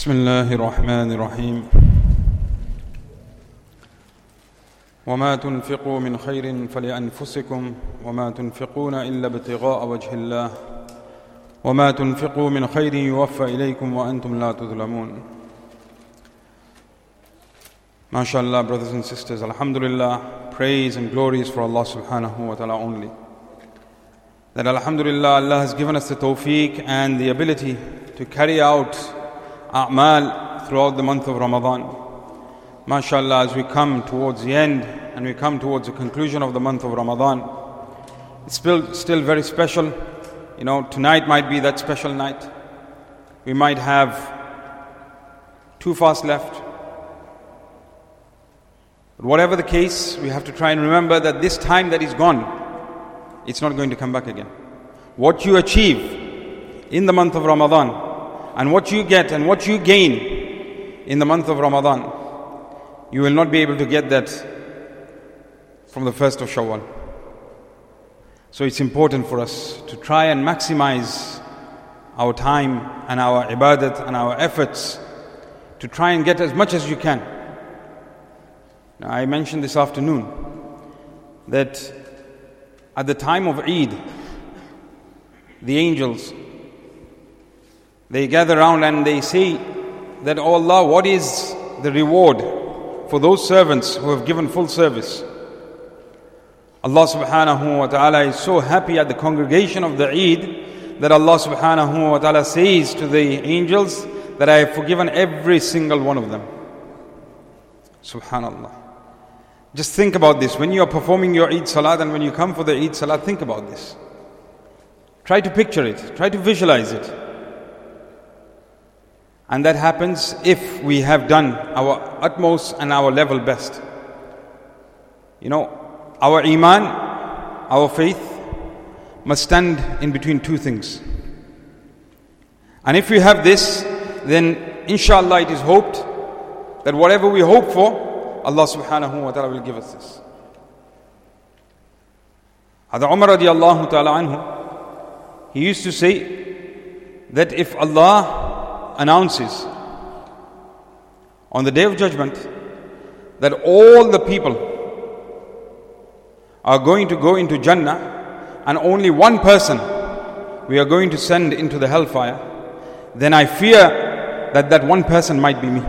بسم الله الرحمن الرحيم وما تنفقوا من خير فلأنفسكم وما تنفقون إلا ابتغاء وجه الله وما تنفقوا من خير يوفى إليكم وأنتم لا تظلمون. MashaAllah, brothers and sisters, Alhamdulillah, praise and glory is for Allah subhanahu wa ta'ala only. That Alhamdulillah, Allah has given us the tawfiq and the ability to carry out a'mal throughout the month of Ramadan. MashaAllah, as we come towards the end and we come towards the conclusion of the month of Ramadan, it's still very special. You know, tonight might be that special night. We might have 2 fasts left. But whatever the case, we have to try and remember that this time that is gone, it's not going to come back again. What you achieve in the month of Ramadan and what you get and what you gain in the month of Ramadan, you will not be able to get that from the 1st of Shawwal. So it's important for us to try and maximize our time and our ibadat and our efforts to try and get as much as you can. Now, I mentioned this afternoon that at the time of Eid, the angels, they gather around and they say that, "Oh Allah, what is the reward for those servants who have given full service?" Allah subhanahu wa ta'ala is so happy at the congregation of the Eid that Allah subhanahu wa ta'ala says to the angels that I have forgiven every single one of them. Subhanallah. Just think about this. When you are performing your Eid Salat and when you come for the Eid Salat, think about this. Try to picture it. Try to visualize it. And that happens if we have done our utmost and our level best. You know, our iman, our faith must stand in between 2 things. And if we have this, then inshallah it is hoped that whatever we hope for, Allah subhanahu wa ta'ala will give us this. Hadha Umar radiallahu ta'ala anhu, he used to say that if Allah announces on the Day of Judgment that all the people are going to go into Jannah and only one person we are going to send into the hellfire, then I fear that that one person might be me.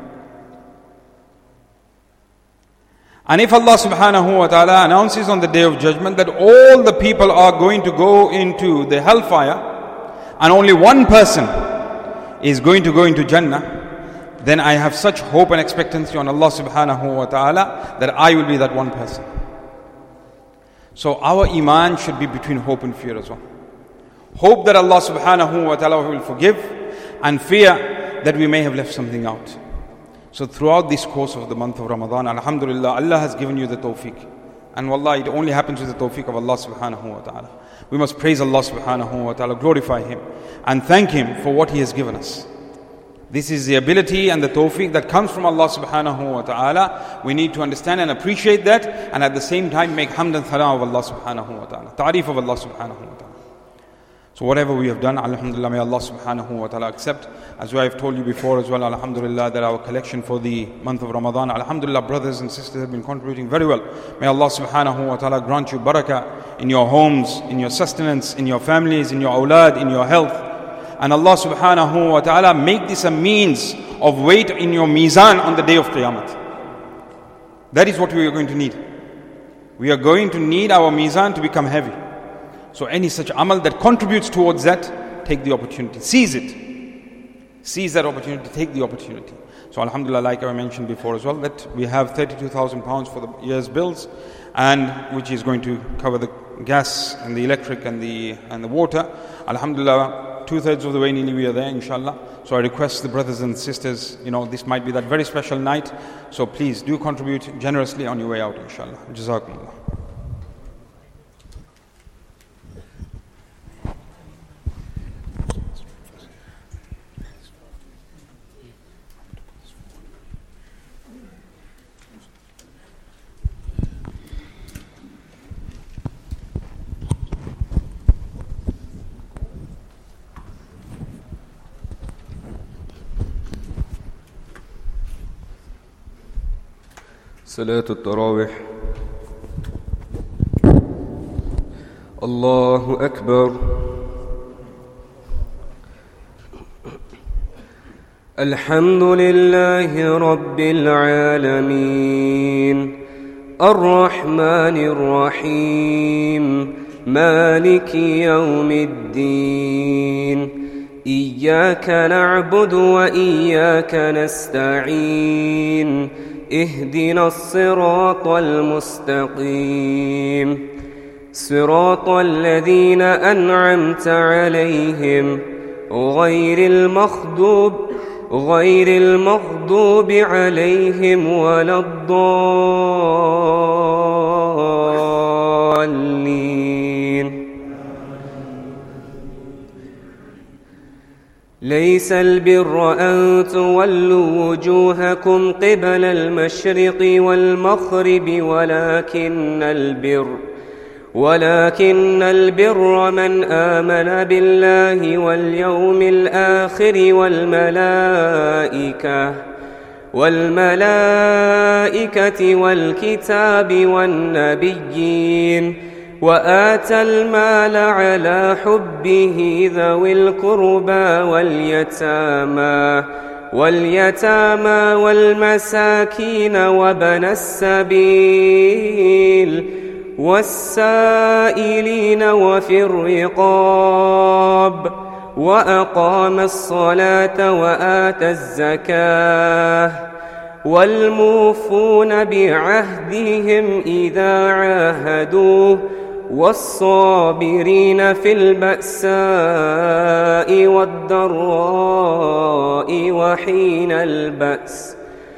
And if Allah subhanahu wa ta'ala announces on the Day of Judgment that all the people are going to go into the hellfire and only one person is going to go into Jannah, then I have such hope and expectancy on Allah subhanahu wa ta'ala that I will be that one person. So our iman should be between hope and fear as well. Hope that Allah subhanahu wa ta'ala will forgive, and fear that we may have left something out. So throughout this course of the month of Ramadan, alhamdulillah, Allah has given you the tawfiq. And wallah, it only happens with the tawfiq of Allah subhanahu wa ta'ala. We must praise Allah subhanahu wa ta'ala, glorify Him, and thank Him for what He has given us. This is the ability and the tawfiq that comes from Allah subhanahu wa ta'ala. We need to understand and appreciate that, and at the same time make hamd and thana of Allah subhanahu wa ta'ala, ta'arif of Allah subhanahu wa ta'ala. So whatever we have done, alhamdulillah, may Allah subhanahu wa ta'ala accept. As I have told you before as well, alhamdulillah, that our collection for the month of Ramadan, alhamdulillah, brothers and sisters have been contributing very well. May Allah subhanahu wa ta'ala grant you barakah in your homes, in your sustenance, in your families, in your awlad, in your health. And Allah subhanahu wa ta'ala make this a means of weight in your mizan on the day of Qiyamah. That is what we are going to need. We are going to need our mizan to become heavy. So any such amal that contributes towards that, take the opportunity. Seize it. Seize that opportunity, take the opportunity. So alhamdulillah, like I mentioned before as well, that we have 32,000 pounds for the year's bills, and which is going to cover the gas and the electric and the water. Alhamdulillah, 2/3 of the way nearly we are there, inshallah. So I request the brothers and sisters, you know, this might be that very special night. So please do contribute generously on your way out, inshallah. Jazakumullah. صلاة التراويح. الله أكبر. الحمد لله رب العالمين الرحمن الرحيم مالك يوم الدين إياك نعبد وإياك نستعين اهدنا الصراط المستقيم صراط الذين أنعمت عليهم غير المغضوب عليهم ولا الضالين. ليس البر أن تولوا وجوهكم قبل المشرق والمغرب ولكن البر من آمن بالله واليوم الآخر والملائكة والكتاب والنبيين وآتى المال على حبه ذوي القربى واليتامى والمساكين وابن السبيل والسائلين وفي الرقاب وأقام الصلاة وآتى الزكاة والموفون بعهدهم إذا عاهدوا والصابرين في البأساء والضراء وحين البأس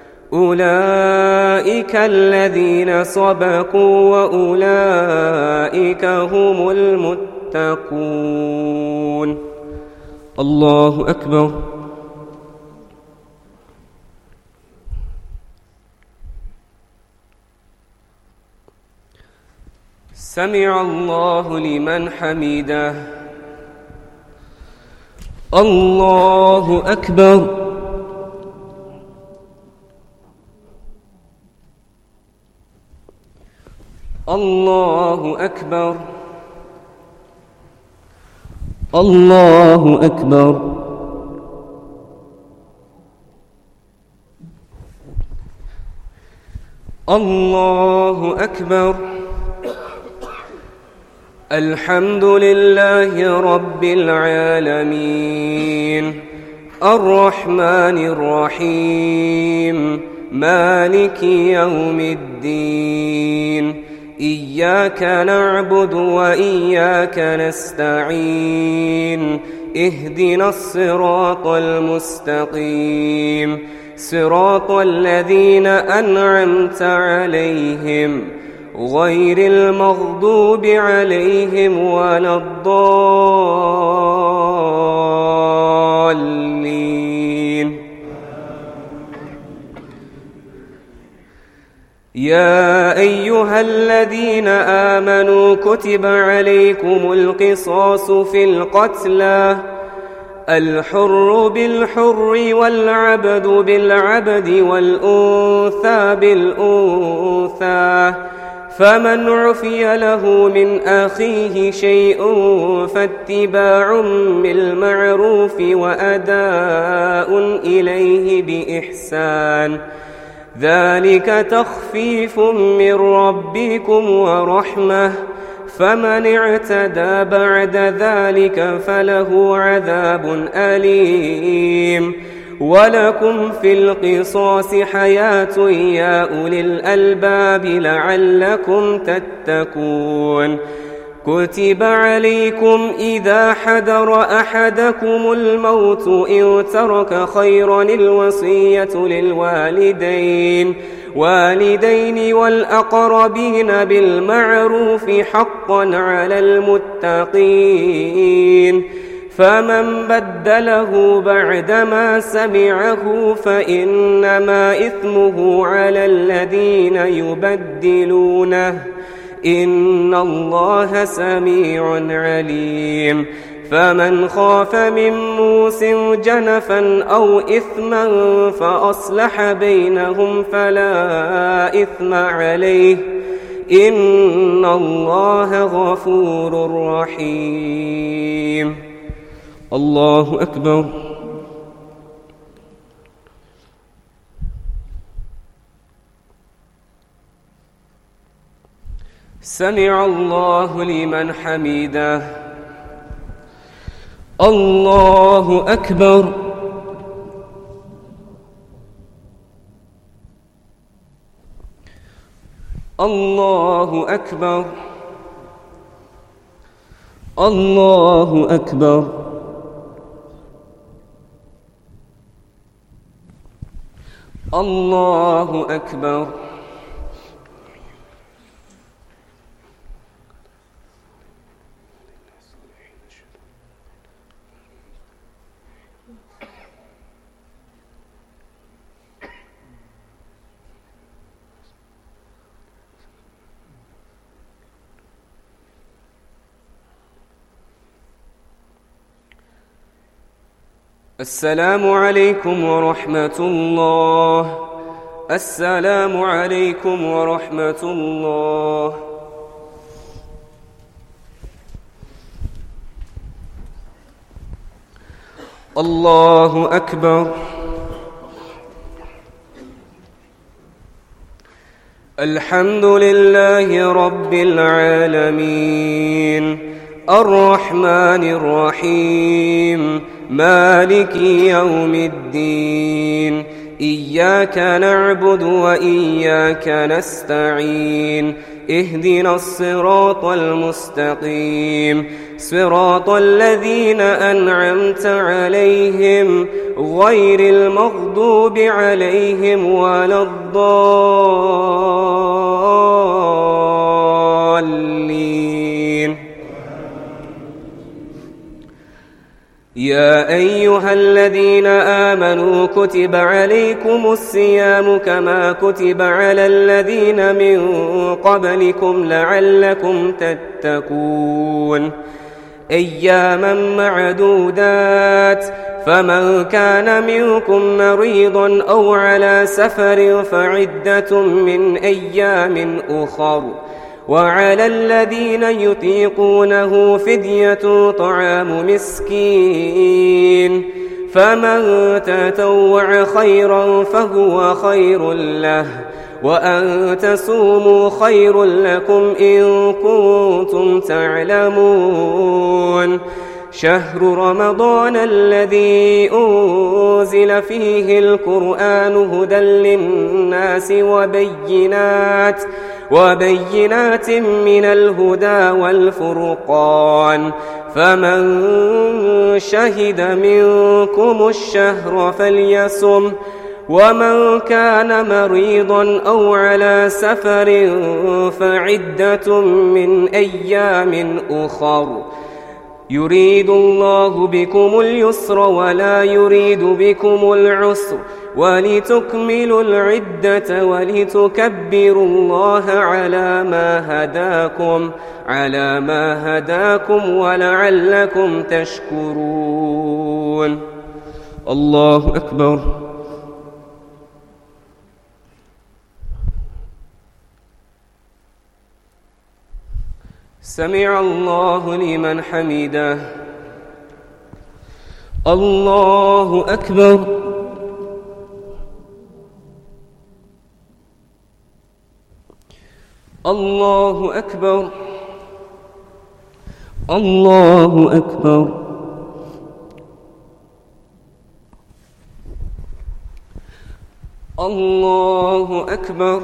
أولئك الذين صدقوا وأولئك هم المتقون. الله أكبر. سمع الله لمن حمده. الله أكبر. الله أكبر. الله أكبر. الله أكبر. الحمد لله رب العالمين الرحمن الرحيم مالك يوم الدين إياك نعبد وإياك نستعين اهدنا الصراط المستقيم صراط الذين أنعمت عليهم غير المغضوب عليهم ولا الضالين. يا أيها الذين آمنوا كتب عليكم القصاص في القتلى الحر بالحر والعبد بالعبد والأنثى بالأنثى فمن عفي له من أخيه شيء فاتباع بالمعروف وأداء إليه بإحسان ذلك تخفيف من ربكم ورحمة فمن اعتدى بعد ذلك فله عذاب أليم. ولكم في القصاص حياة يا أولي الألباب لعلكم تتقون. كتب عليكم إذا حضر أحدكم الموت إن ترك خيرا الوصية للوالدين والأقربين بالمعروف حقا على المتقين فمن بدله بعدما سمعه فإنما إثمه على الذين يبدلونه إن الله سميع عليم. فمن خاف من موص جنفا أو إثما فأصلح بينهم فلا إثم عليه إن الله غفور رحيم. الله أكبر. سمع الله لمن حمده. الله أكبر. الله أكبر. الله أكبر. الله أكبر. السلام عليكم ورحمة الله. السلام عليكم ورحمة الله. الله أكبر. الحمد لله رب العالمين الرحمن الرحيم مالك يوم الدين إياك نعبد وإياك نستعين اهدنا الصراط المستقيم صراط الذين أنعمت عليهم غير المغضوب عليهم ولا الضالين. يا أيها الذين آمنوا كتب عليكم الصيام كما كتب على الذين من قبلكم لعلكم تتقون أياما معدودات فمن كان منكم مريضا أو على سفر فعدة من أيام أخر وعلى الذين يطيقونه فدية طعام مسكين فمن تطوع خيرا فهو خير له وأن تصوموا خير لكم إن كنتم تعلمون. شهر رمضان الذي أنزل فيه القرآن هدى للناس وبينات من الهدى والفرقان فمن شهد منكم الشهر فليصم ومن كان مريضا أو على سفر فعدة من أيام أخر يريد الله بكم اليسر ولا يريد بكم العسر ولتكملوا العدة ولتكبروا الله على ما هداكم ولعلكم تشكرون. الله أكبر. سمع الله لمن حمده. الله أكبر. الله أكبر. الله أكبر. الله أكبر.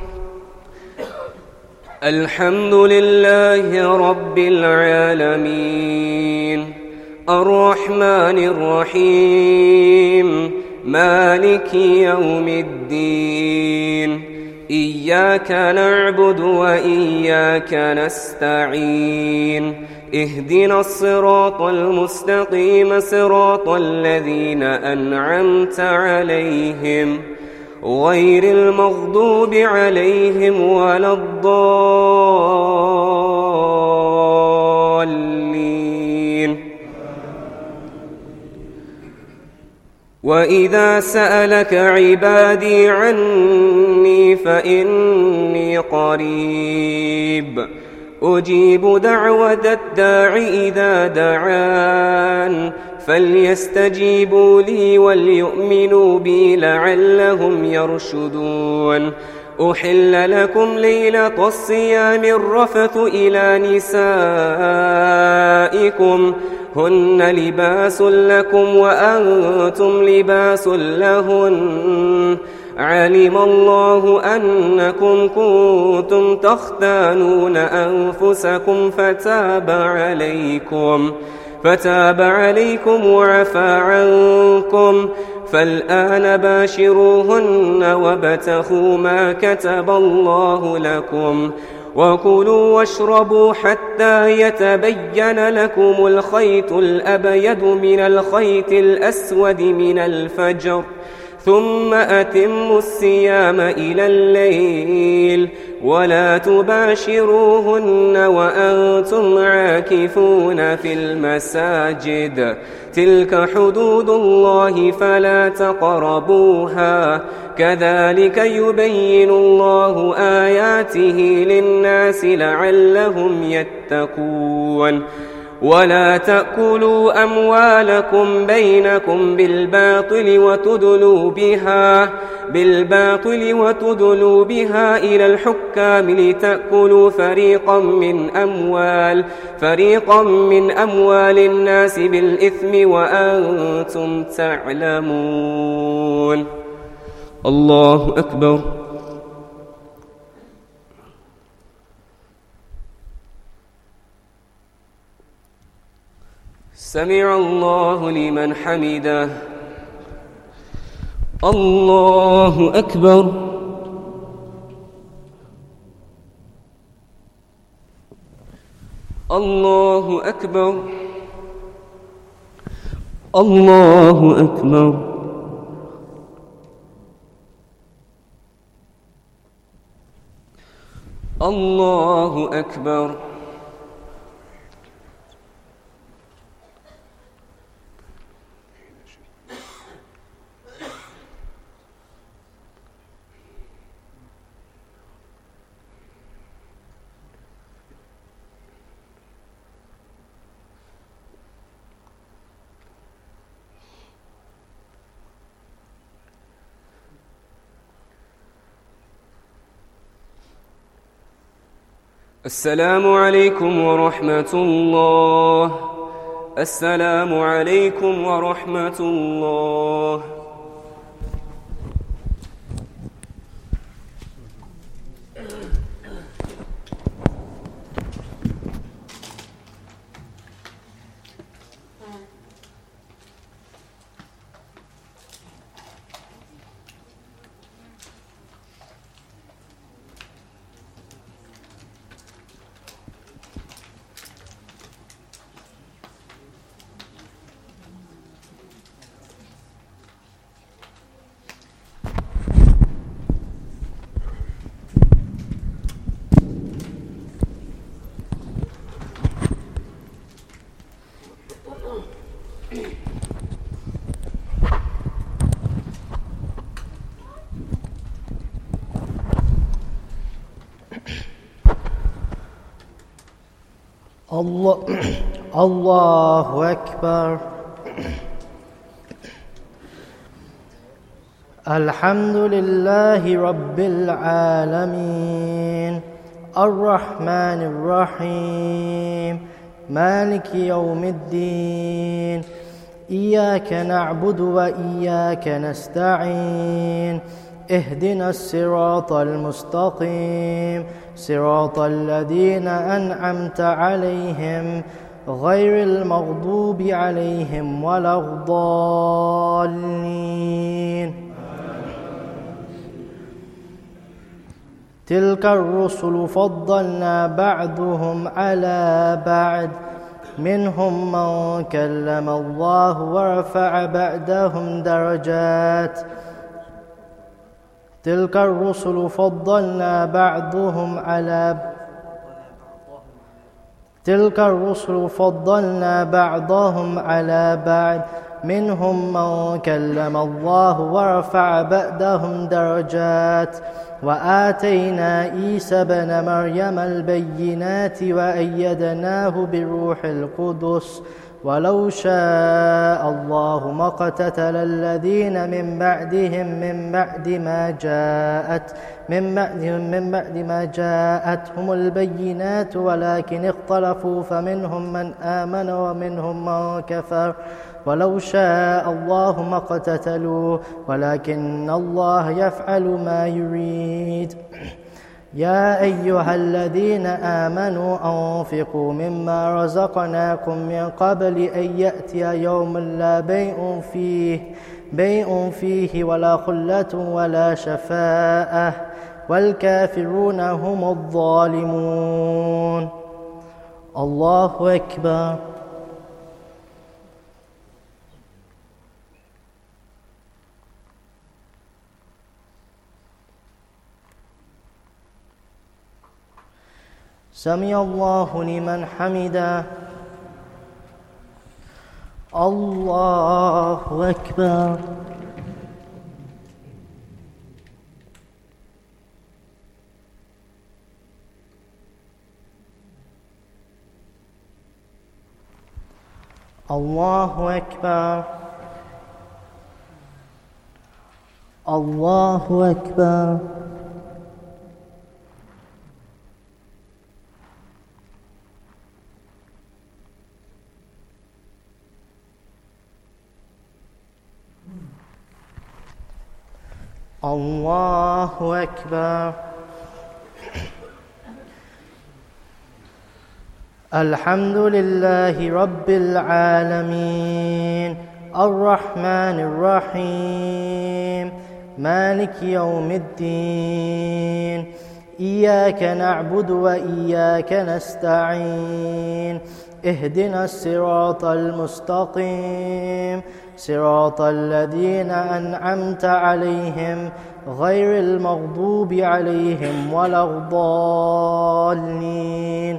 الحمد لله رب العالمين الرحمن الرحيم مالك يوم الدين إياك نعبد وإياك نستعين اهدنا الصراط المستقيم صراط الذين أنعمت عليهم غير المغضوب عليهم ولا الضالين وإذا سألك عبادي عني فإني قريب أجيب دعوة الداع إذا دعان فليستجيبوا لي وليؤمنوا بي لعلهم يرشدون. أحل لكم ليلة الصيام الرفث إلى نسائكم هن لباس لكم وأنتم لباس لهن علم الله أنكم كنتم تختانون أنفسكم فتاب عليكم وعفى عنكم فالآن باشروهن وابتغوا ما كتب الله لكم وكلوا واشربوا حتى يتبين لكم الخيط الأبيض من الخيط الأسود من الفجر ثم أتموا الصيام إلى الليل ولا تباشروهن وأنتم عاكفون في المساجد تلك حدود الله فلا تقربوها كذلك يبين الله آياته للناس لعلهم يتقون. ولا تأكلوا أموالكم بينكم بالباطل وتدلوا بها إلى الحكام لتأكلوا فريقا من أموال الناس بالإثم وأنتم تعلمون. الله أكبر. سمع الله لمن حمده. الله أكبر. الله أكبر. الله أكبر. الله أكبر. السلام عليكم ورحمة الله. السلام عليكم ورحمة الله. الله أكبر. الحمد لله رب العالمين الرحمن الرحيم مالك يوم الدين إياك نعبد وإياك نستعين اهدنا الصراط المستقيم صراط الذين أنعمت عليهم غير المغضوب عليهم ولا الضالين. تلك الرسل فضلنا بعضهم على بعض منهم من كلم الله ورفع بعضهم درجات. تلك الرسل فضلنا بعضهم على بعض منهم من كلم الله ورفع بعضهم درجات وآتينا عيسى ابن مريم البينات وأيدناه بروح القدس ولو شاء الله ما اقتتل الذين من بعدهم من بعد ما جاءتهم البينات ولكن اختلفوا فمنهم من آمن ومنهم من كفر ولو شاء الله ما اقتتلوا ولكن الله يفعل ما يريد يا أيها الذين آمنوا أنفقوا مما رزقناكم من قبل أن يأتي يوم لا بيع فيه ولا خلة ولا شفاعة والكافرون هم الظالمون. الله أكبر. سمع الله لمن حمده. الله أكبر. الله أكبر. الله أكبر. الله أكبر. الحمد لله رب العالمين الرحمن الرحيم مالك يوم الدين إياك نعبد وإياك نستعين اهدنا الصراط المستقيم صراط الذين أنعمت عليهم غير المغضوب عليهم ولا الضالين.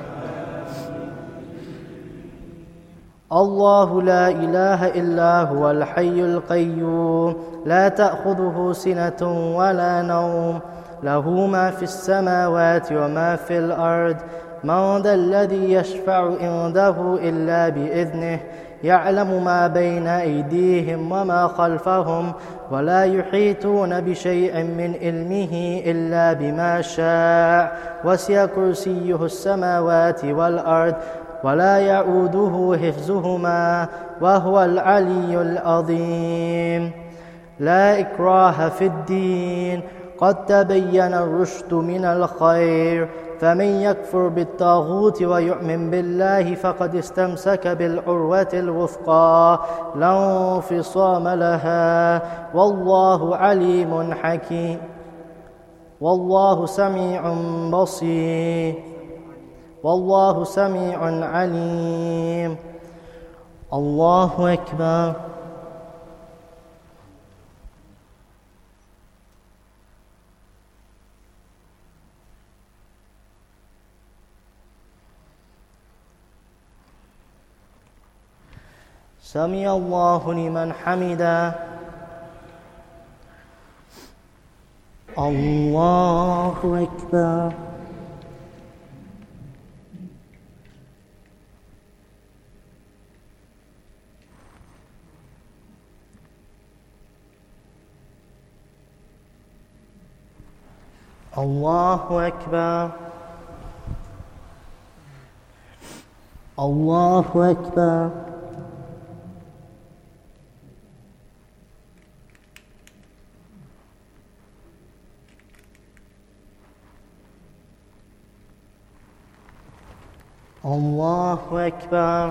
الله لا إله إلا هو الحي القيوم لا تأخذه سنة ولا نوم له ما في السماوات وما في الأرض من ذا الذي يشفع عنده إلا بإذنه يعلم ما بين أيديهم وما خلفهم ولا يحيطون بشيء من علمه إلا بما شاء وسع كرسيه السماوات والأرض ولا يؤوده حفظهما وهو العلي العظيم. لا إكراه في الدين قد تبين الرشد من الخير فمن يكفر بالطاغوت ويؤمن بالله فقد استمسك بالعروة الوثقى لا انفصام لها والله عليم حكيم والله سميع بصير والله سميع عليم. الله أكبر. سمع الله لمن حمده. الله أكبر. الله أكبر. الله أكبر. الله أكبر.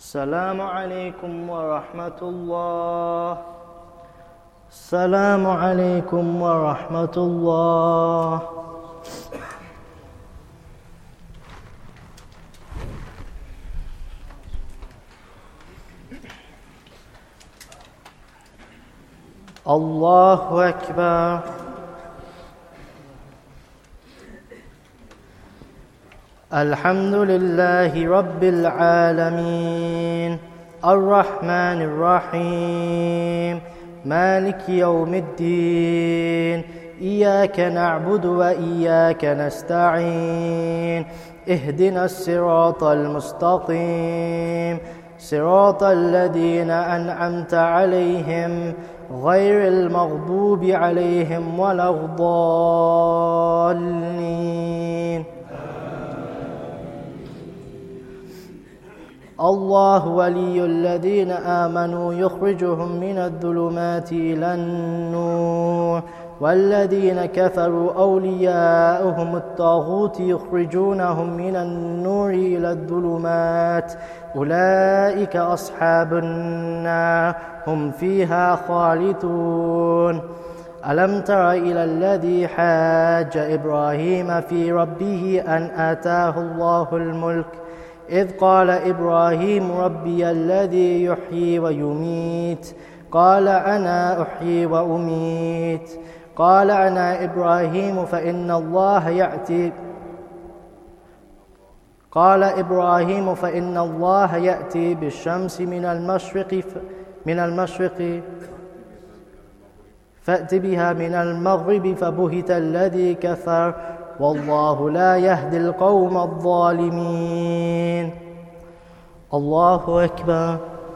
السلام عليكم ورحمة الله. السلام عليكم ورحمة الله. الله أكبر. الحمد لله رب العالمين الرحمن الرحيم مالك يوم الدين إياك نعبد وإياك نستعين اهدنا الصراط المستقيم صراط الذين أنعمت عليهم غير المغضوب عليهم ولا الضالين. الله ولي الذين آمنوا يخرجهم من الظلمات إلى النور والذين كفروا أولياؤهم الطاغوت يخرجونهم من النور إلى الظلمات أولئك أصحاب النار هم فيها خالدون. ألم تر إلى الذي حاج إبراهيم في ربه أن آتاه الله الملك إذ قال إبراهيم ربي الذي يحيي ويميت قال أنا أحيي وأميت قال أنا إبراهيم فإن الله يأتي بالشمس من المشرق فأت بها من المغرب فبهت الذي كفر والله لا يهدي القوم الظالمين. الله أكبر.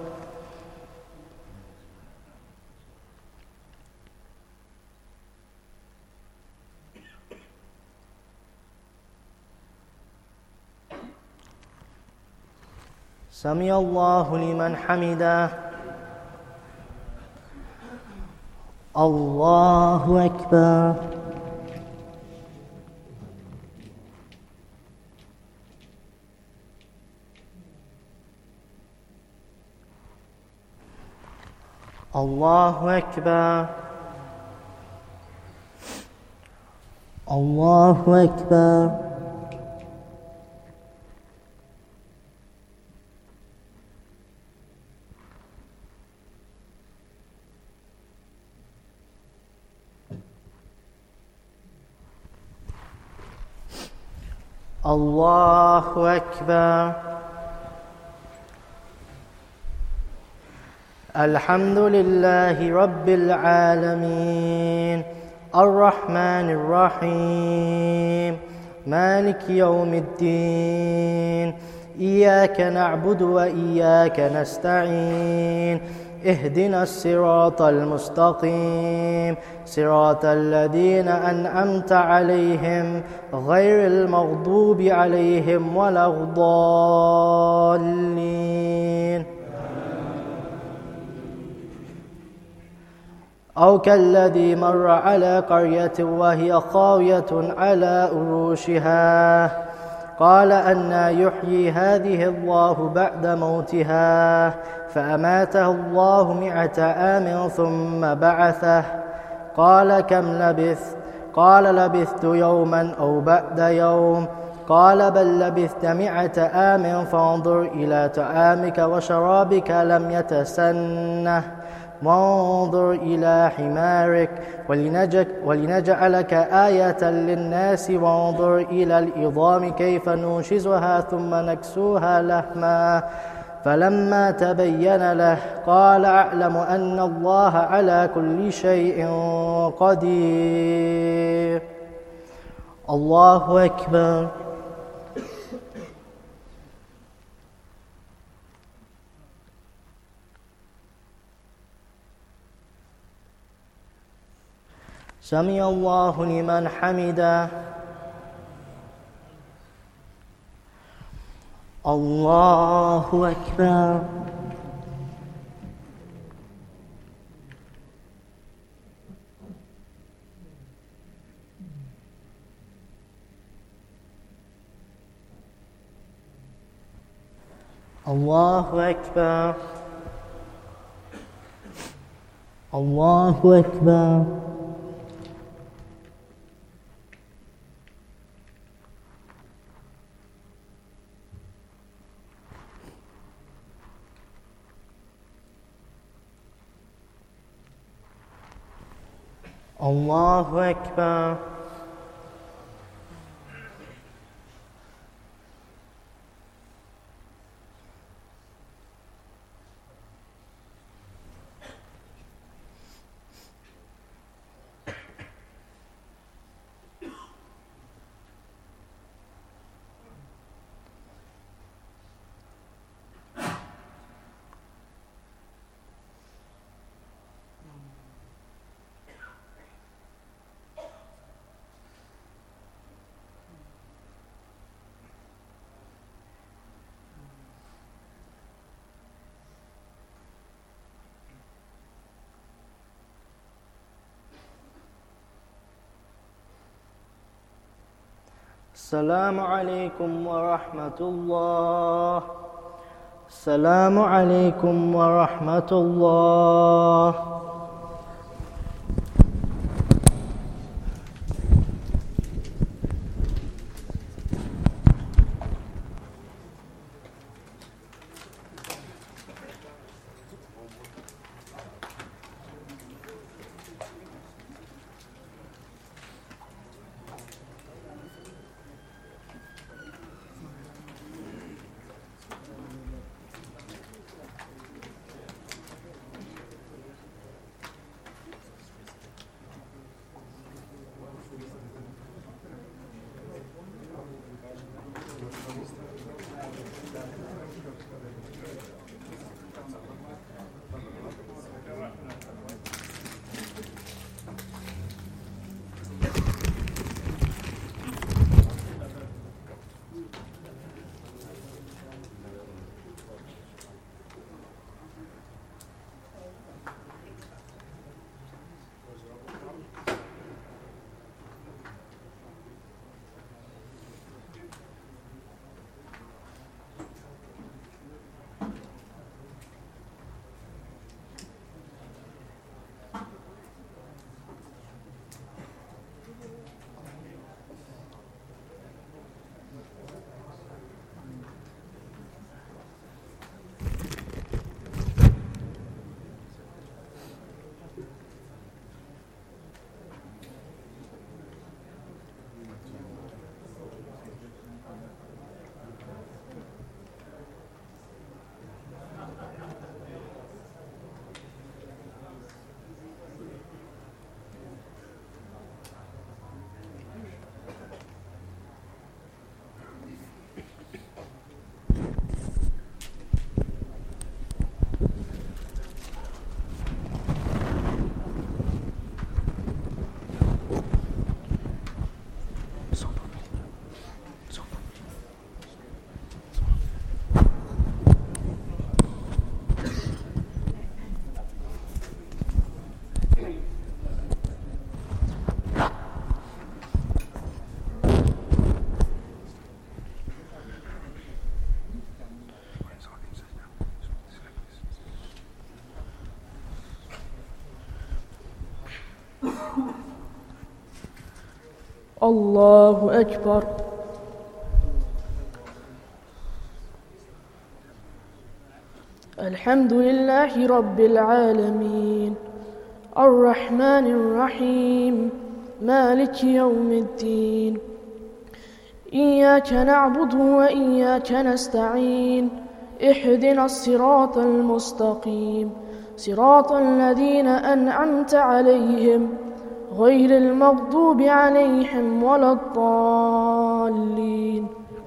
سمع الله لمن حمده. الله أكبر. الله أكبر. الله أكبر. الله أكبر. الحمد لله رب العالمين الرحمن الرحيم مالك يوم الدين إياك نعبد وإياك نستعين اهدنا الصراط المستقيم صراط الذين أنعمت عليهم غير المغضوب عليهم ولا الضالين. أو كالذي مر على قرية وهي خاوية على عروشها قال أنى يحيي هذه الله بعد موتها فأماته الله 100 عام ثم بعثه قال كم لبثت قال لبثت يوما أو بعد يوم قال بل لبثت 100 عام فانظر إلى طعامك وشرابك لم يتسنه وانظر إلى حمارك ولنجعلك آية للناس وانظر إلى العظام كيف ننشزها ثم نكسوها لحما فلما تبين له قال أعلم أن الله على كل شيء قدير. الله أكبر. سمع الله لمن حمده. الله أكبر. الله أكبر الله أكبر الله أكبر السلام عليكم ورحمة الله السلام عليكم ورحمة الله الله أكبر الحمد لله رب العالمين الرحمن الرحيم مالك يوم الدين إياك نعبد وإياك نستعين اهدنا الصراط المستقيم صراط الذين أنعمت عليهم غير المغضوب عليهم ولا الضالين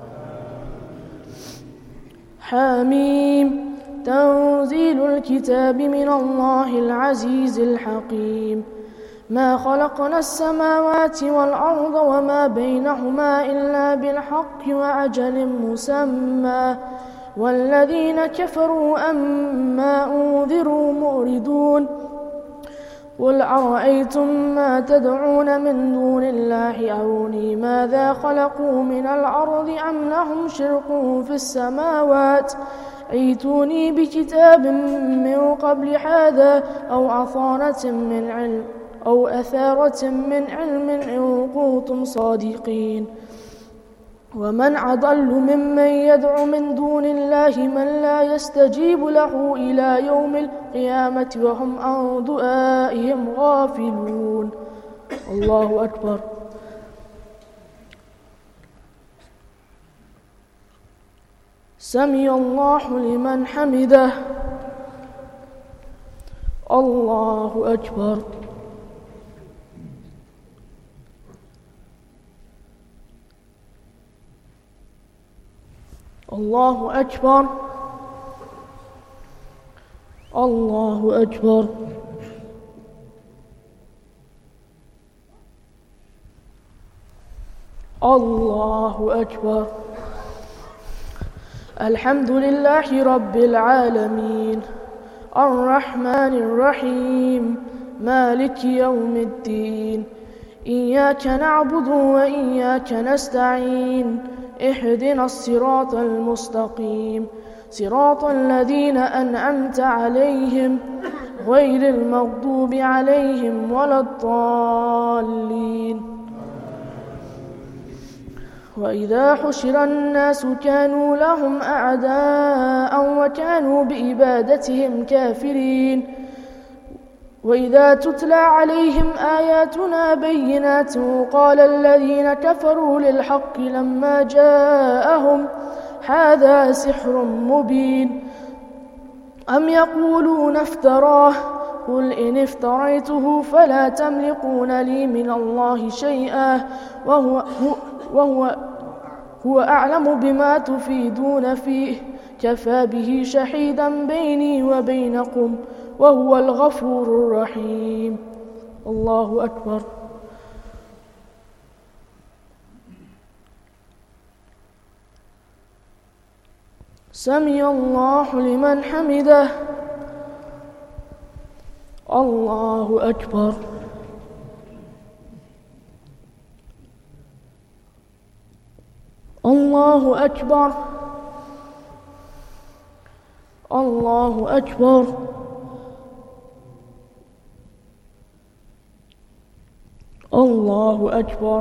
حميم تنزيل الكتاب من الله العزيز الحكيم ما خلقنا السماوات والأرض وما بينهما إلا بالحق وأجل مسمى والذين كفروا أما أنذروا معرضون قل أرأيتم ما تدعون من دون الله أروني ماذا خلقوا من الأرض أم لهم شرك في السماوات ائتوني بكتاب من قبل هذا أو أثارة من علم إن كنتم صادقين. ومن أضل ممن يدعو من دون الله من لا يستجيب له إلى يوم القيامة وهم عن دعائهم غافلون. الله أكبر. سمع الله لمن حمده. الله أكبر. الله أكبر. الله أكبر. الله أكبر. الحمد لله رب العالمين الرحمن الرحيم مالك يوم الدين إياك نعبد وإياك نستعين اهدنا الصراط المستقيم صراط الذين أنعمت عليهم غير المغضوب عليهم ولا الضالين. وإذا حشر الناس كانوا لهم أعداء وكانوا بإبادتهم كافرين. وإذا تتلى عليهم آياتنا بينات قال الذين كفروا للحق لما جاءهم هذا سحر مبين أم يقولون افتراه قل إن افتريته فلا تملكون لي من الله شيئا وهو أعلم بما تفيدون فيه كفى به شهيدا بيني وبينكم وهو الغفور الرحيم. الله أكبر. سمع الله لمن حمده. الله أكبر. الله أكبر. الله أكبر. الله أكبر.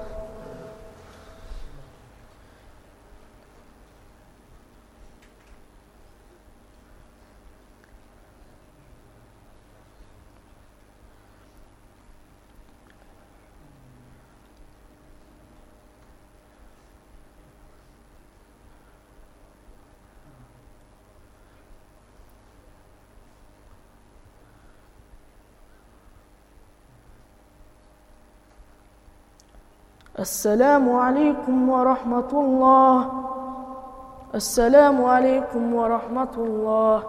السلام عليكم ورحمة الله. السلام عليكم ورحمة الله.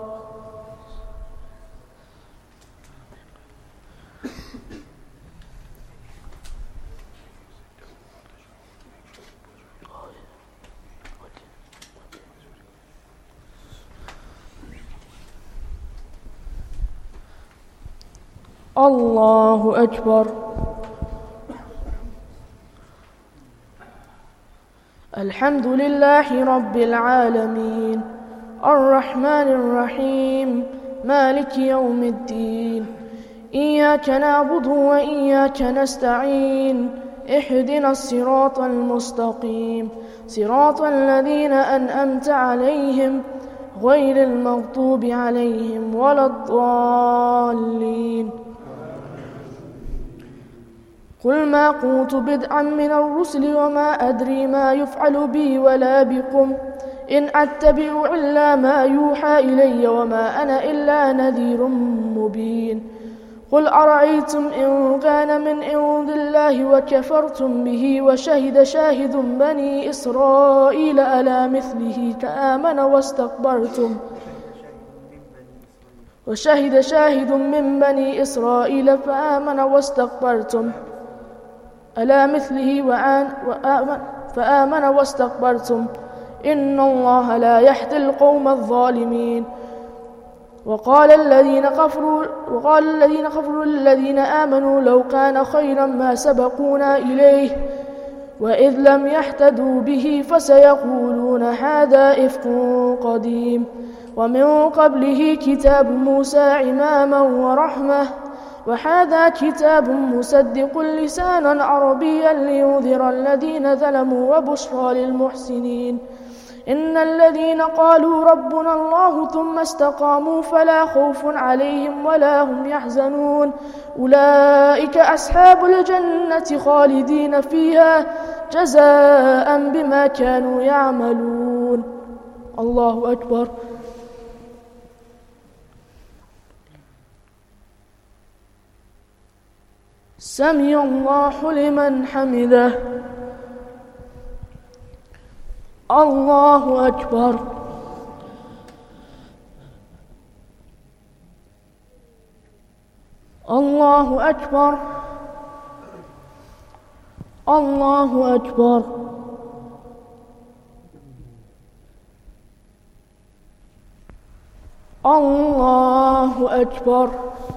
الله أكبر. الحمد لله رب العالمين الرحمن الرحيم مالك يوم الدين إياك نعبد وإياك نستعين اهدنا الصراط المستقيم صراط الذين أنعمت عليهم غير المغضوب عليهم ولا الضالين. قل ما كنت بدعا من الرسل وما أدري ما يفعل بي ولا بكم إن أتبع إلا ما يوحى إلي وما أنا إلا نذير مبين. قل أرأيتم إن كان من عند الله وكفرتم به وشهد شاهد بني إسرائيل على مثله فآمن واستكبرتم وشهد شاهد من بني إسرائيل فآمن واستكبرتم على مثله فآمن واستكبرتم إن الله لا يهدي القوم الظالمين. وقال الذين كفروا للذين آمنوا لو كان خيرا ما سبقونا إليه وإذ لم يهتدوا به فسيقولون هذا إفك قديم. ومن قبله كتاب موسى إماما ورحمة، وهذا كتاب مصدق لسانا عربيا لينذر الذين ظلموا وبشرى للمحسنين. إن الذين قالوا ربنا الله ثم استقاموا فلا خوف عليهم ولا هم يحزنون، أولئك أصحاب الجنة خالدين فيها جزاء بما كانوا يعملون. الله أكبر. سمع الله لمن حمده. الله أكبر. الله أكبر. الله أكبر. الله أكبر.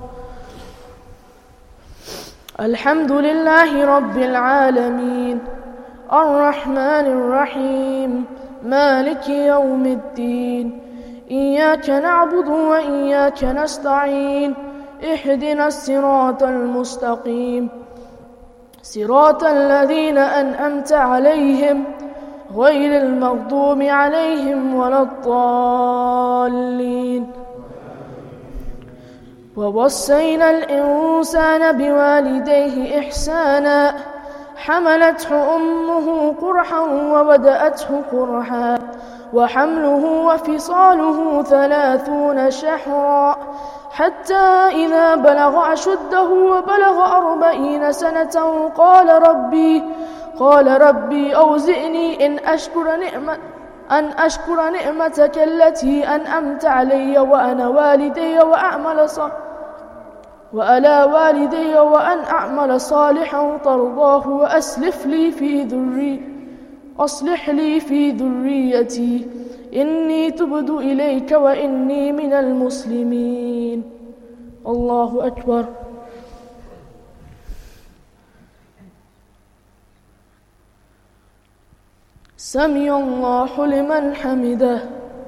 الحمد لله رب العالمين، الرحمن الرحيم، مالك يوم الدين، إياك نعبد وإياك نستعين، اهدنا الصراط المستقيم، صراط الذين أنعمت عليهم غير المغضوب عليهم ولا الضالين. ووصينا الإنسان بوالديه إحسانا، حملته أمه كرحا ووضعته كرحا، وحمله وفصاله 30 شهرا، حتى إذا بلغ أشده وبلغ 40 سنة قال ربي أوزئني أن أشكر نعمتك التي أنعمت علي وعلى والدي وأن أعمل صالحا ترضاه وأصلح لي في ذريتي إني تبت إليك وإني من المسلمين. الله أكبر. سمع الله لمن حمده.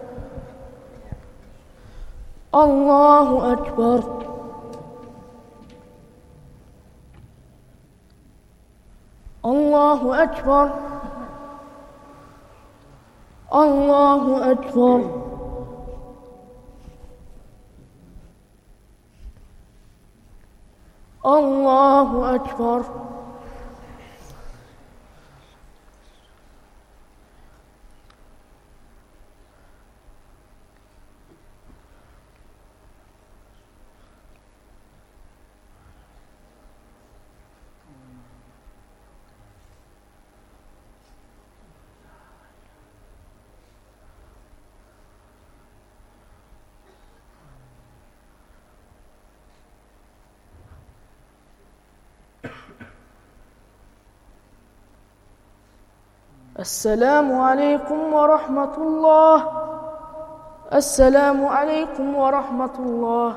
الله أكبر. الله أكبر. الله أكبر. الله أكبر. السلام عليكم ورحمة الله. السلام عليكم ورحمة الله.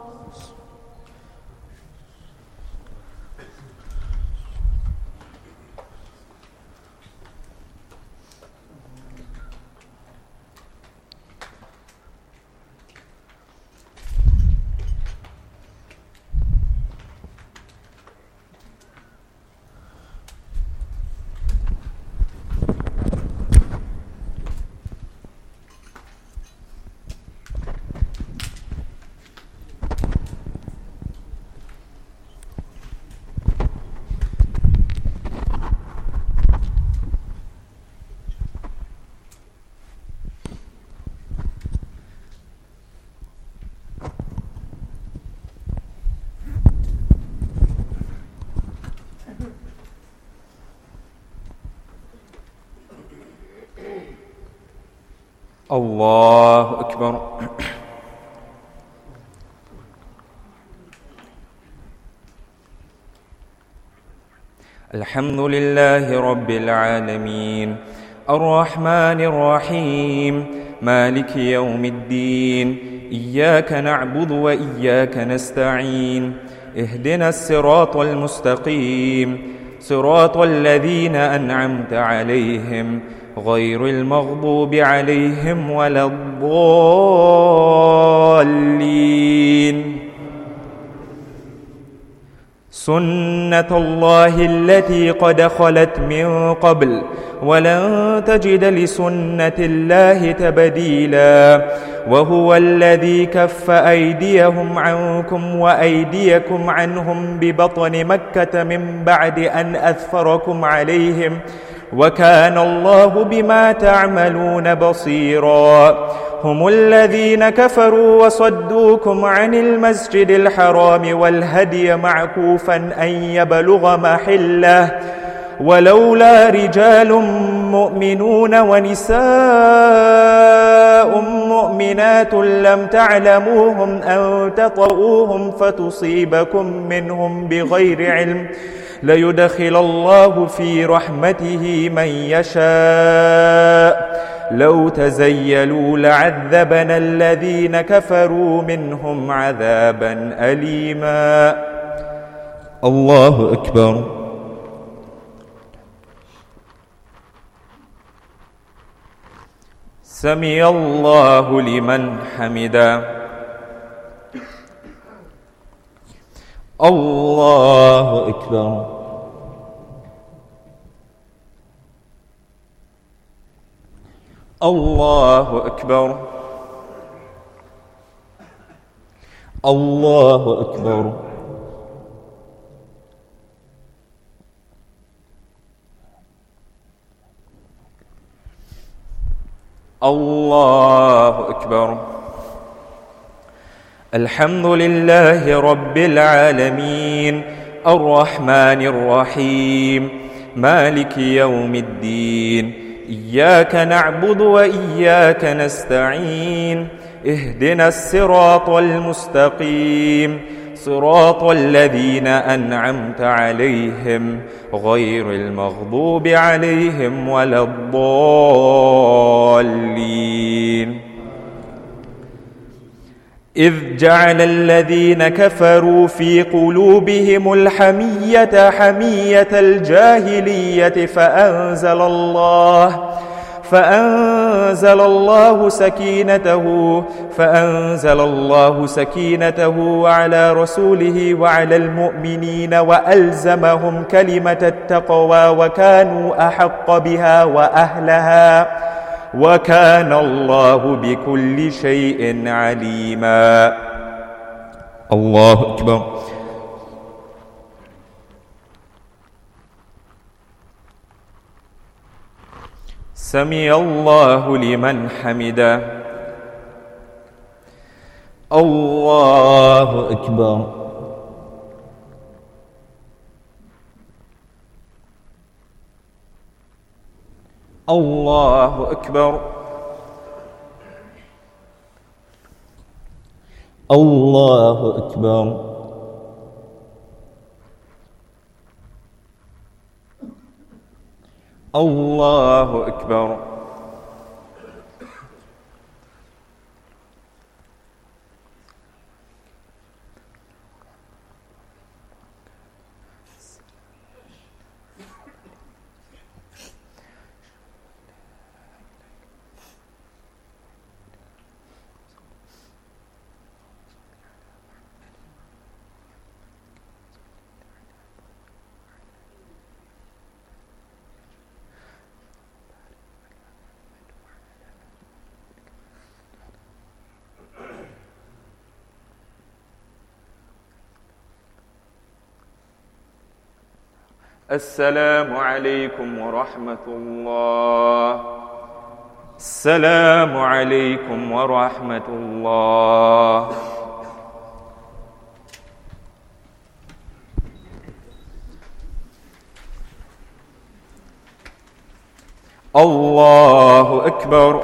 الله أكبر. الحمد لله رب العالمين، الرحمن الرحيم، مالك يوم الدين، إياك نعبد وإياك نستعين، اهدنا الصراط المستقيم، صراط الذين أنعمت عليهم غير المغضوب عليهم ولا الضالين. سنة الله التي قد خلت من قبل ولن تجد لسنة الله تبديلا. وهو الذي كف أيديهم عنكم وأيديكم عنهم ببطن مكة من بعد أن أظفركم عليهم وكان الله بما تعملون بصيرا. هم الذين كفروا وصدوكم عن المسجد الحرام والهدي معكوفا أن يبلغ محله ولولا رجال مؤمنون ونساء مؤمنات لم تعلموهم أن تطؤوهم فتصيبكم منهم بغير علم ليدخل الله في رحمته من يشاء. لو تزيلوا لعذبنا الذين كفروا منهم عذابا أليما. الله أكبر. سمع الله لمن حمده. الله أكبر. الله أكبر. الله أكبر. الله أكبر. الحمد لله رب العالمين الرحمن الرحيم مالك يوم الدين إياك نعبد وإياك نستعين اهدنا الصراط المستقيم صراط الذين أنعمت عليهم غير المغضوب عليهم ولا الضالين. إذ جعل الذين كفروا في قلوبهم الحمية حمية الجاهلية فأنزل الله سكينته على رسوله وعلى المؤمنين وألزمهم كلمة التقوى وكانوا أحق بها وأهلها وكان الله بكل شيء عليما. الله أكبر. سمع الله لمن حمده. الله أكبر. الله أكبر. الله أكبر. الله أكبر. السلام عليكم ورحمة الله. السلام عليكم ورحمة الله. الله أكبر.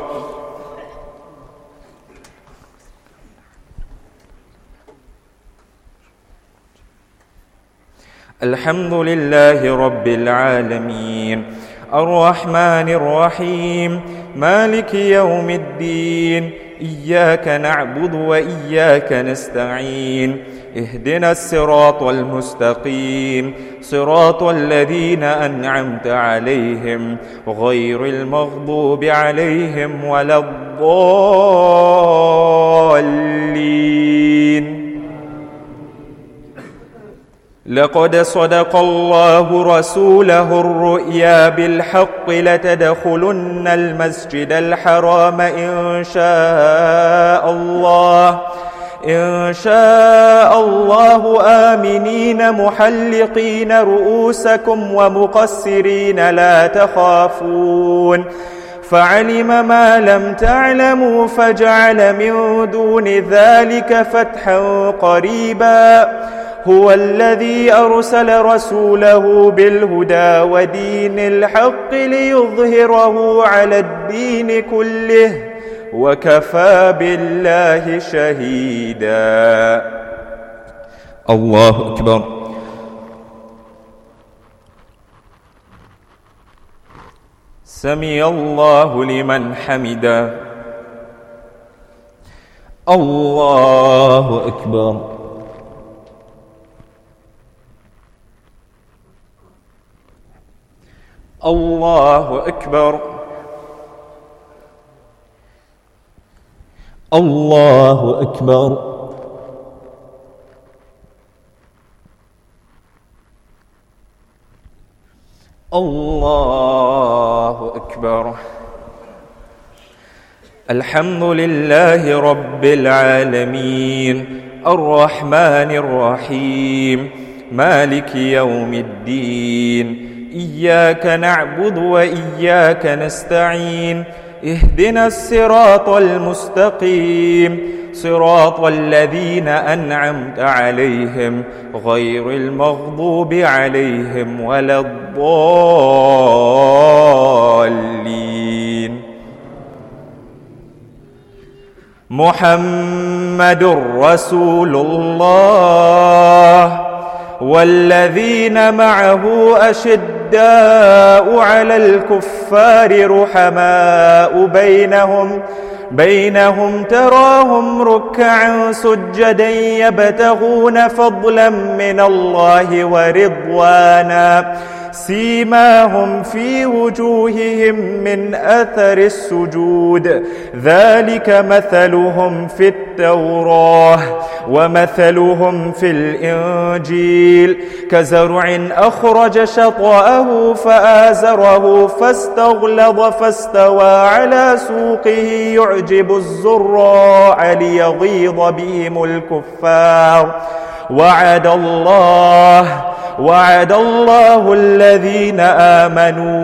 الحمد لله رب العالمين الرحمن الرحيم مالك يوم الدين إياك نعبد وإياك نستعين اهدنا الصراط المستقيم صراط الذين أنعمت عليهم غير المغضوب عليهم ولا الضالين. لقد صدق الله رسوله الرؤيا بالحق لتدخلن المسجد الحرام إن شاء الله آمنين محلقين رؤوسكم ومقصرين لا تخافون فعلم ما لم تعلموا فجعل من دون ذلك فتحا قريبا هو الذي أرسل رسوله بالهدى ودين الحق ليظهره على الدين كله وكفى بالله شهيدا. الله أكبر. سمع الله لمن حمده. الله أكبر. الله أكبر. الله أكبر. الله أكبر. الحمد لله رب العالمين الرحمن الرحيم مالك يوم الدين إياك نعبد وإياك نستعين اهدنا الصراط المستقيم صراط الذين أنعمت عليهم غير المغضوب عليهم ولا الضالين. محمد رسول الله والذين معه أشداء على الكفار رحماء بينهم تراهم ركعا سجدا يبتغون فضلا من الله ورضوانا سيماهم في وجوههم من أثر السجود ذلك مثلهم في التوراة ومثلهم في الإنجيل كزرع أخرج شطأه فآزره فاستغلظ فاستوى على سوقه يعجب الزراع ليغيظ بهم الكفار وعد الله الذين آمنوا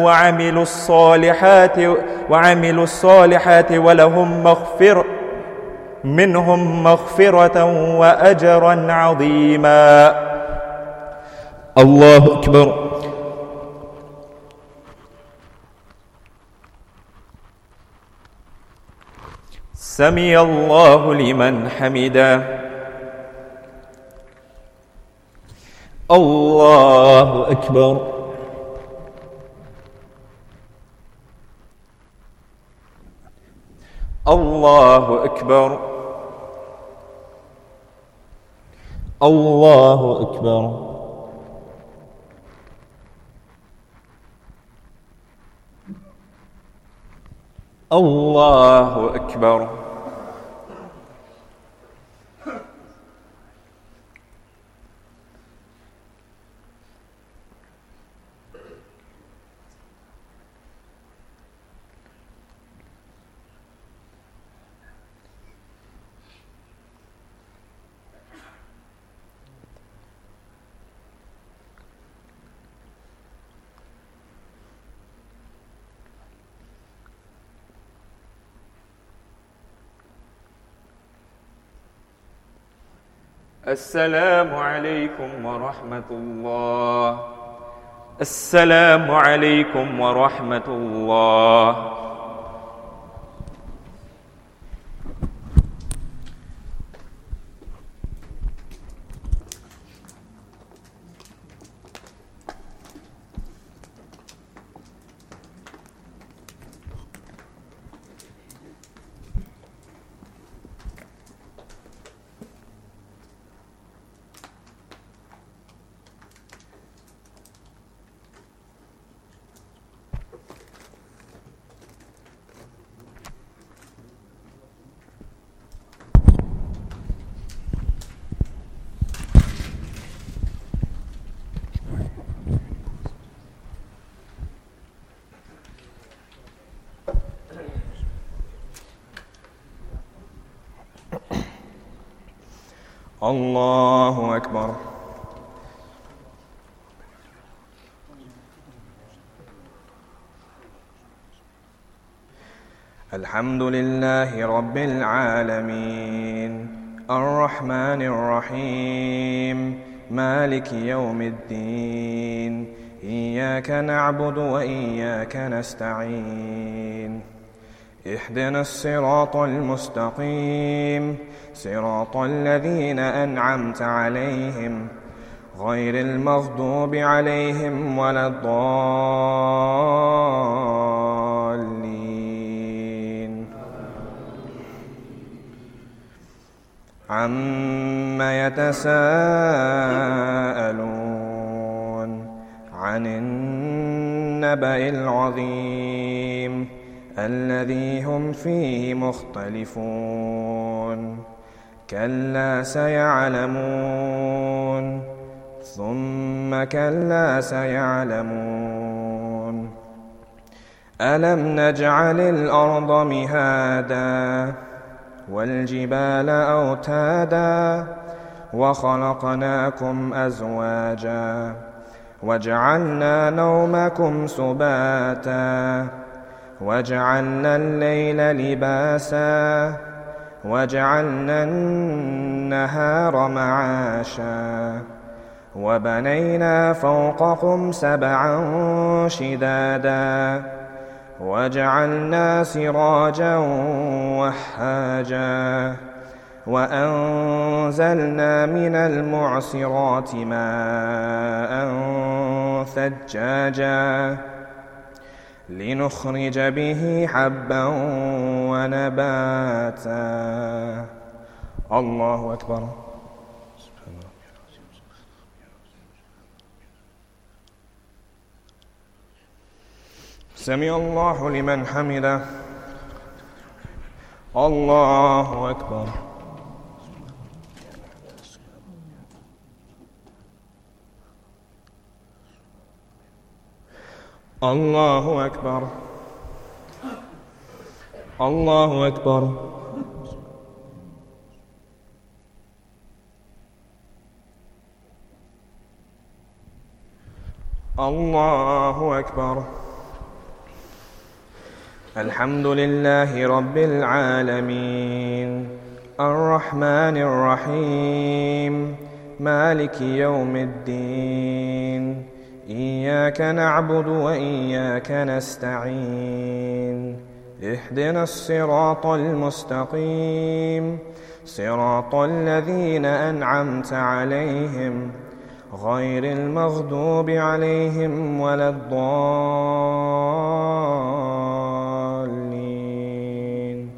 وعملوا الصالحات ولهم مغفرة وأجرا عظيما. الله أكبر. سمع الله لمن حمده. الله أكبر. الله أكبر. الله أكبر. الله أكبر. السلام عليكم ورحمة الله. السلام عليكم ورحمة الله. الله أكبر. الحمد لله رب العالمين الرحمن الرحيم مالك يوم الدين إياك نعبد وإياك نستعين اهدنا الصراط المستقيم صراط الذين أنعمت عليهم غير المغضوب عليهم ولا الضالين. عما يتساءلون عن النبأ العظيم الذي هم فيه مختلفون كلا سيعلمون ثم كلا سيعلمون. ألم نجعل الأرض مهادا والجبال أوتادا وخلقناكم أزواجا وجعلنا نومكم سباتا وجعلنا الليل لباسا وجعلنا النهار معاشا وبنينا فوقكم سبعا شدادا وجعلنا سراجا وهاجا وأنزلنا من المعصرات ماء ثجاجا لنخرج به حبا ونباتا. الله أكبر. سمع الله لمن حمده. الله أكبر. الله أكبر. الله أكبر. الله أكبر. الحمد لله رب العالمين الرحمن الرحيم مالك يوم الدين إياك نعبد وإياك نستعين اهدنا الصراط المستقيم صراط الذين أنعمت عليهم غير المغضوب عليهم ولا الضالين.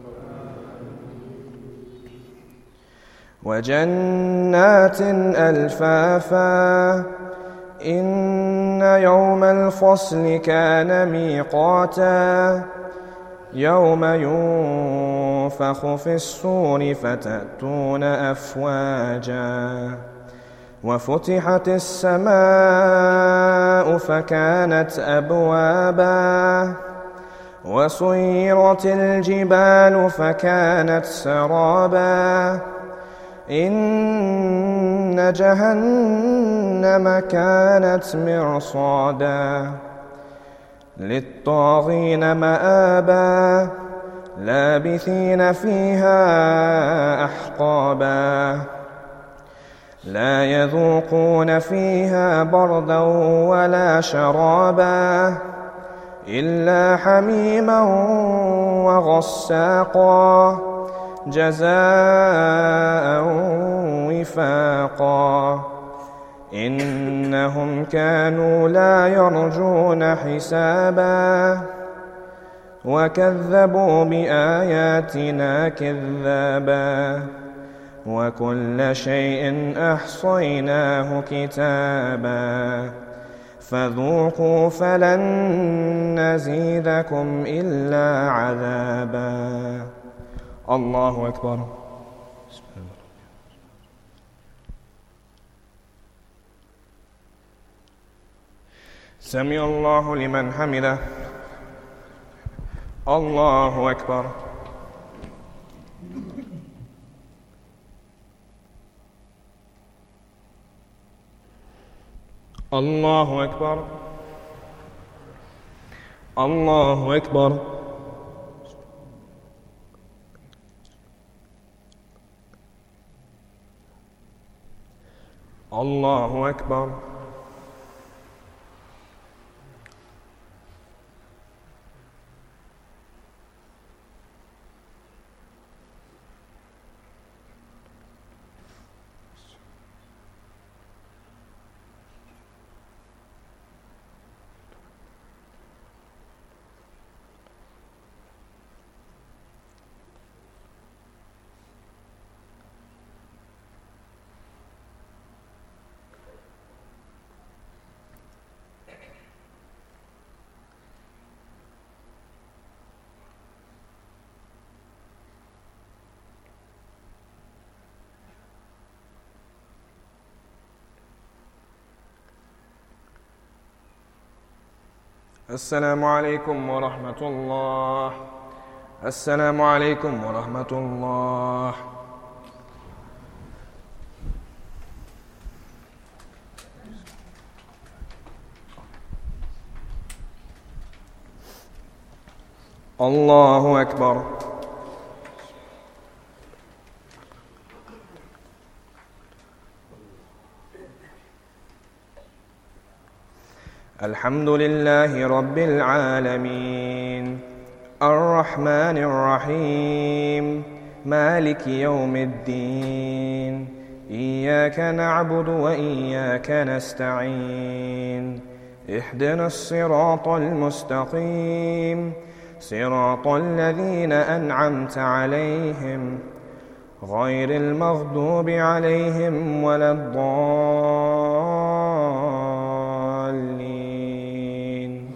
وجنات ألفافا إن يوم الفصل كان ميقاتا يوم ينفخ في الصور فتأتون أفواجا وفتحت السماء فكانت أبوابا وسيرت الجبال فكانت سرابا إن جهنم كانت مرصادا للطاغين مآبا لابثين فيها أحقابا لا يذوقون فيها بردا ولا شرابا إلا حميما وغساقا جزاء وفاقا إنهم كانوا لا يرجون حسابا وكذبوا بآياتنا كذابا وكل شيء أحصيناه كتابا فذوقوا فلن نزيدكم إلا عذابا. الله أكبر. سمع الله لمن حمده. الله أكبر. الله أكبر الله أكبر الله أكبر السلام عليكم ورحمة الله. السلام عليكم ورحمة الله. الله أكبر. الحمد لله رب العالمين الرحمن الرحيم مالك يوم الدين إياك نعبد وإياك نستعين اهدنا الصراط المستقيم صراط الذين أنعمت عليهم غير المغضوب عليهم ولا الضالين.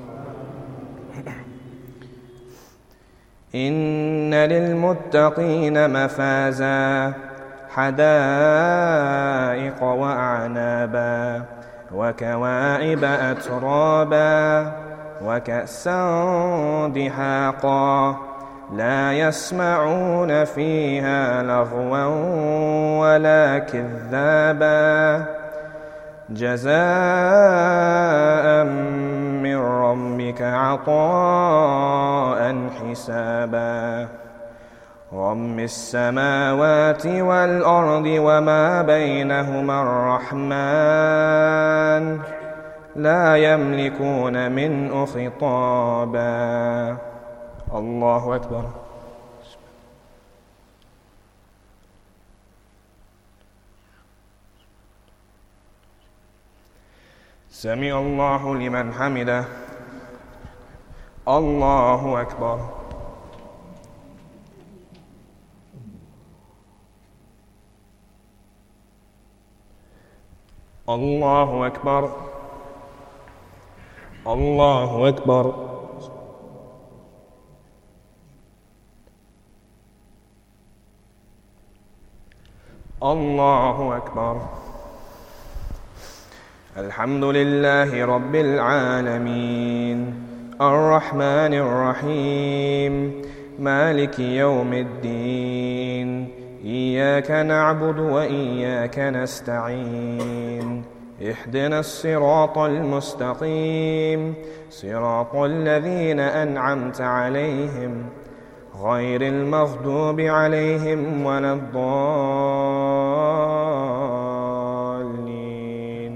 إن للمتقين مفازا حدائق وأعنابا وكواعب أترابا وكأسا دحاقا لا يسمعون فيها لغوا ولا كذابا جزاء من ربك عطاء حسابا رب السماوات والأرض وما بينهما الرحمن لا يملكون منه خطابا. الله أكبر. سمع الله لمن حمده. الله أكبر. الله أكبر. الله أكبر. الله أكبر. الحمد لله رب العالمين الرحمن الرحيم مالك يوم الدين إياك نعبد وإياك نستعين اهدنا الصراط المستقيم صراط الذين أنعمت عليهم غير المغضوب عليهم ولا الضالين.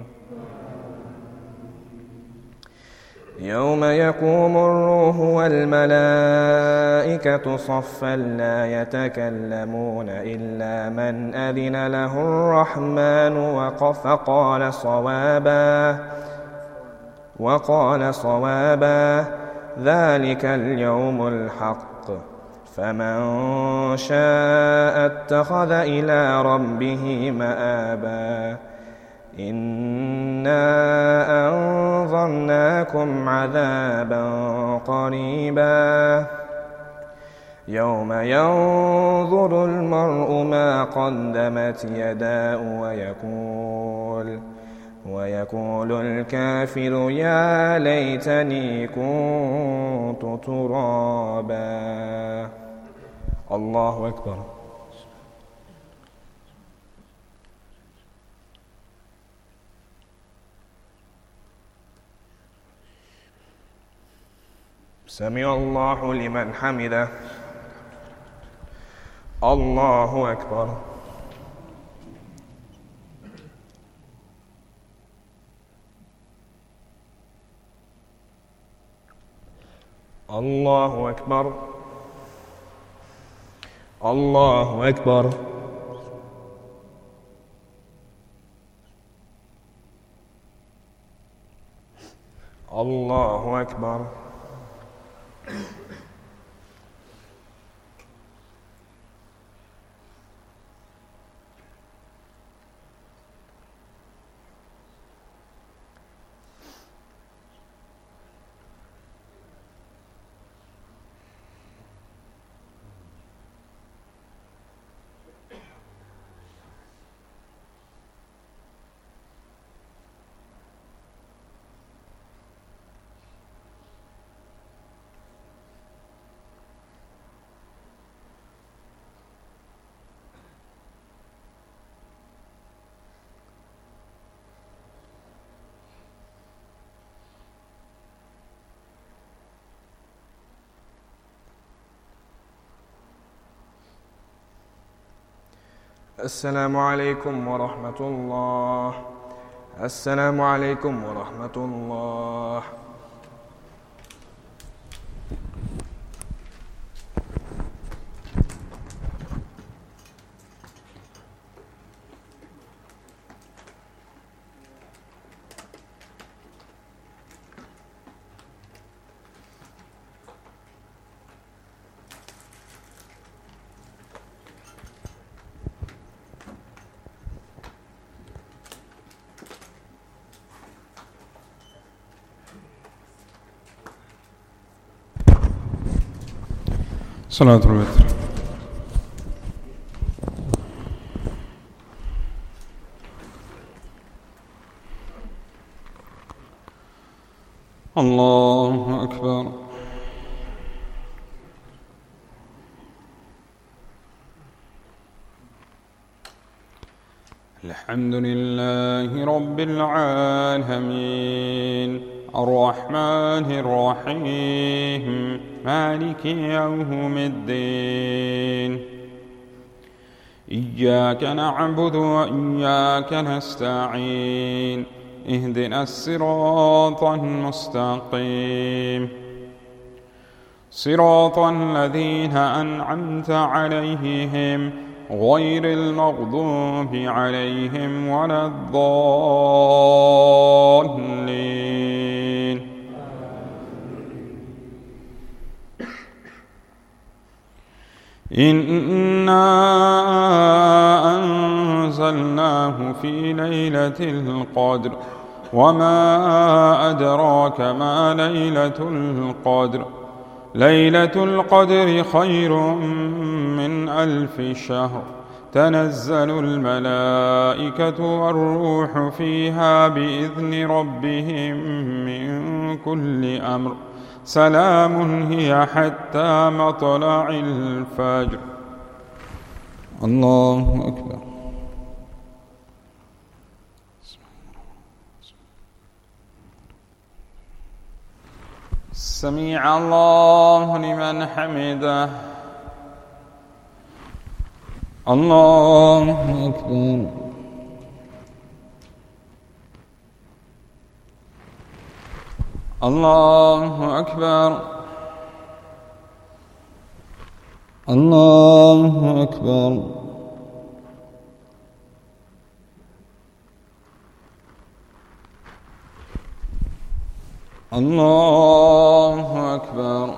يوم يقوم الروح والملائكة صفا لا يتكلمون إلا من أذن له الرحمن وقال صوابا ذلك اليوم الحق فمن شاء اتخذ إلى ربه مآبا. إنا أنظرناكم عذابا قريبا يوم ينظر المرء ما قدمت يداه ويقول الكافر يا ليتني كنت ترابا. الله أكبر. سمع الله لمن حمده. الله أكبر. الله أكبر. الله أكبر. الله أكبر. السلام عليكم ورحمة الله. السلام عليكم ورحمة الله. صلاة الوتر. الله أكبر. الحمد لله رب العالمين الرحمن الرحيم مالك يوم الدين إياك نعبد وإياك نستعين اهدنا الصراط المستقيم صراط الذين أنعمت عليهم غير المغضوب عليهم ولا الضالين. إنا أنزلناه في ليلة القدر وما أدراك ما ليلة القدر ليلة القدر خير من 1000 شهر تنزل الملائكة والروح فيها بإذن ربهم من كل أمر سلام هي حتى مطلع الفجر. الله أكبر. سمع الله لمن حمده. الله أكبر. الله أكبر. الله أكبر. الله أكبر.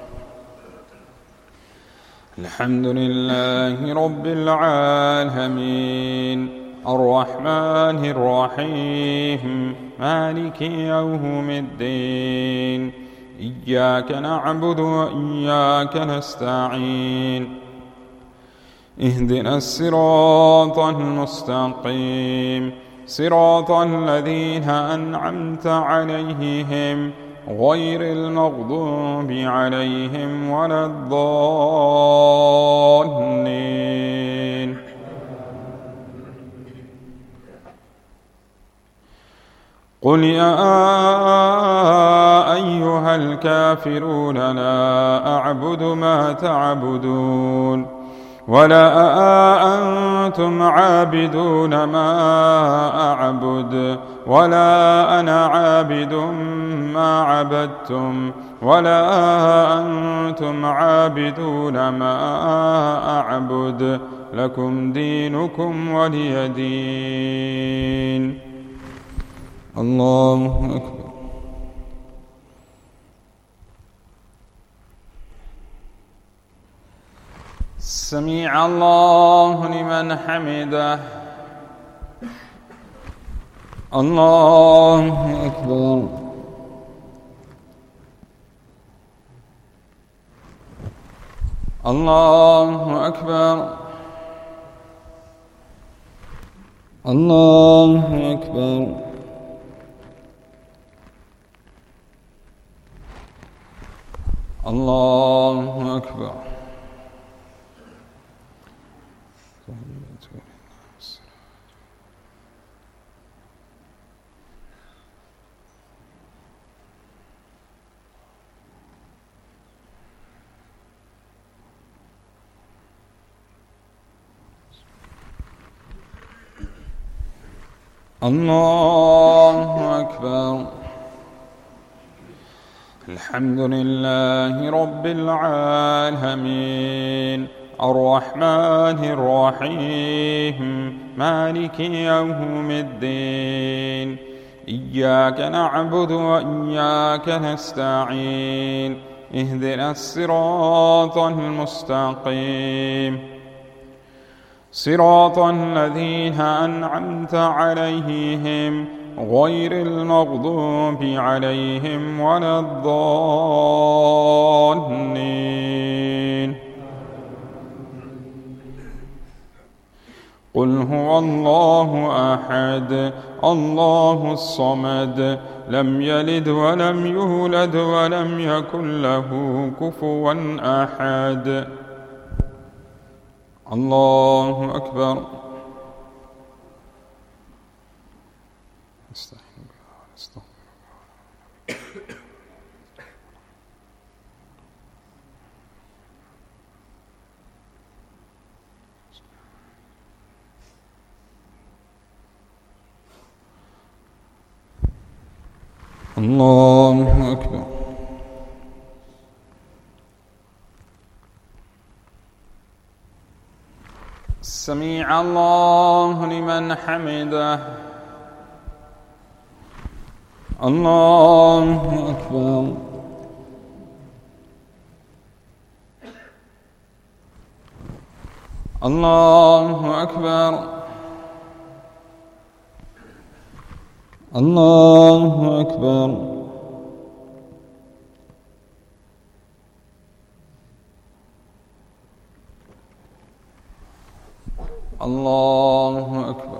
الحمد لله رب العالمين الرحمن الرحيم مالك يوم الدين إياك نعبد وإياك نستعين اهدنا الصراط المستقيم صراط الذين أنعمت عليهم غير المغضوب عليهم ولا الضالين. قل يا أيها أيها الكافرون لا أعبد ما تعبدون ولا أنتم عابدون ما أعبد ولا أنا عابد ما عبدتم ولا أنتم عابدون ما أعبد لكم دينكم ولي دين. الله أكبر. سمع الله لمن حمده. الله أكبر. الله أكبر. الله أكبر. الله أكبر. الله أكبر. الحمد لله رب العالمين الرحمن الرحيم مالك يوم الدين إياك نعبد وإياك نستعين اهدنا الصراط المستقيم صراط الذين أنعمت عليهم غير المغضوب عليهم ولا الضالين. قل هو الله أحد الله الصمد لم يلد ولم يولد ولم يكن له كفوا أحد. الله أكبر. الله أكبر. سمع الله لمن حمده. الله أكبر. الله أكبر. الله أكبر. الله أكبر.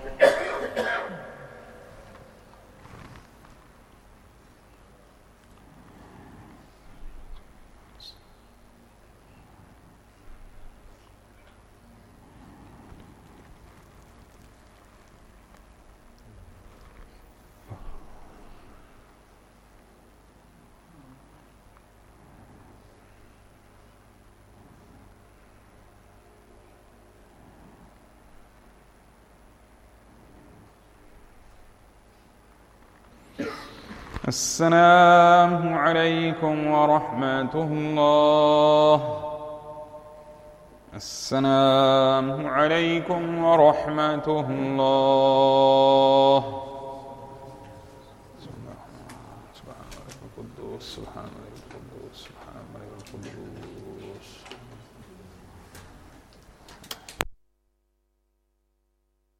السلام عليكم ورحمة الله. السلام عليكم ورحمة الله. سبحان الملك القدوس سبحان الملك القدوس سبحان الملك القدوس